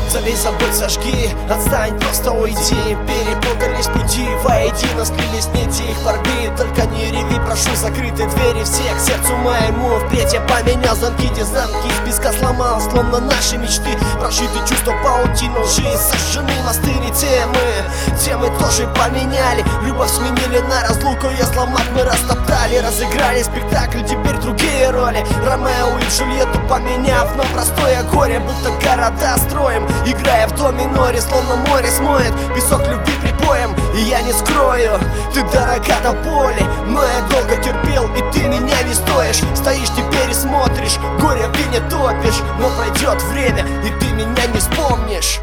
Завесь собой сожги, отстань, просто уйди. Перепутались пути, воедино слились нити их борьбы. Только не реви, прошу, закрыты двери всех к сердцу моему. Впредь я поменял замки, где замки из песка сломал. Словно наши мечты, прошиты чувства паутину лжи. Сожжены мосты, темы тоже поменяли. Любовь сменили на разлуку, я сломать мы растоптали. Разыграли спектакль, теперь другие роли. Ромео и Джульетту поменяв, но простое горе, будто города строим, играя в до миноре, словно море смоет песок любви припоем. И я не скрою, ты дорога до боли, но я долго терпел, и ты меня не стоишь. Стоишь теперь и смотришь, горе в вине топишь, но пройдет время, и ты меня не вспомнишь.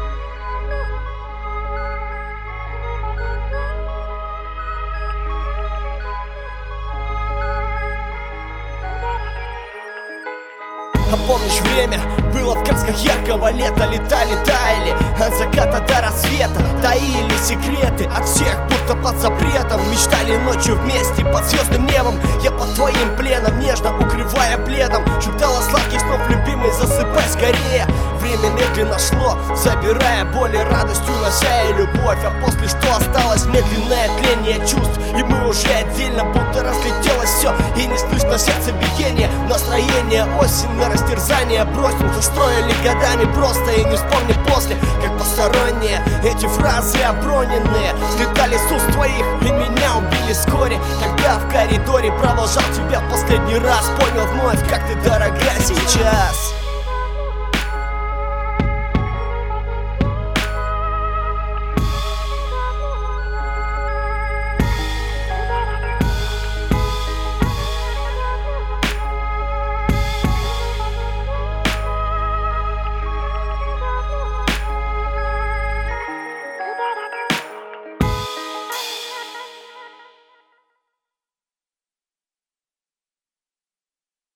А помнишь время? Было в красках яркого лета. Летали, таяли от заката до рассвета. Таили секреты от всех, будто под запретом. Мечтали ночью вместе под звездным небом. Я под твоим пленом, нежно укрывая пледом. Шептала сладких снов, любимый, засыпай скорее. Время медленно шло, забирая боль и радость, унося и любовь. А после что осталось? Медленное тление чувств. И мы уже отдельно, будто разлетелось все. И не слышно сердцебиение, настроение осень на растерзание бросим. Застроили годами просто и не вспомним после, как посторонние эти фразы оброненные слетали с уст твоих, и меня убили вскоре. Когда в коридоре провожал тебя в последний раз, понял вновь, как ты дорога сейчас.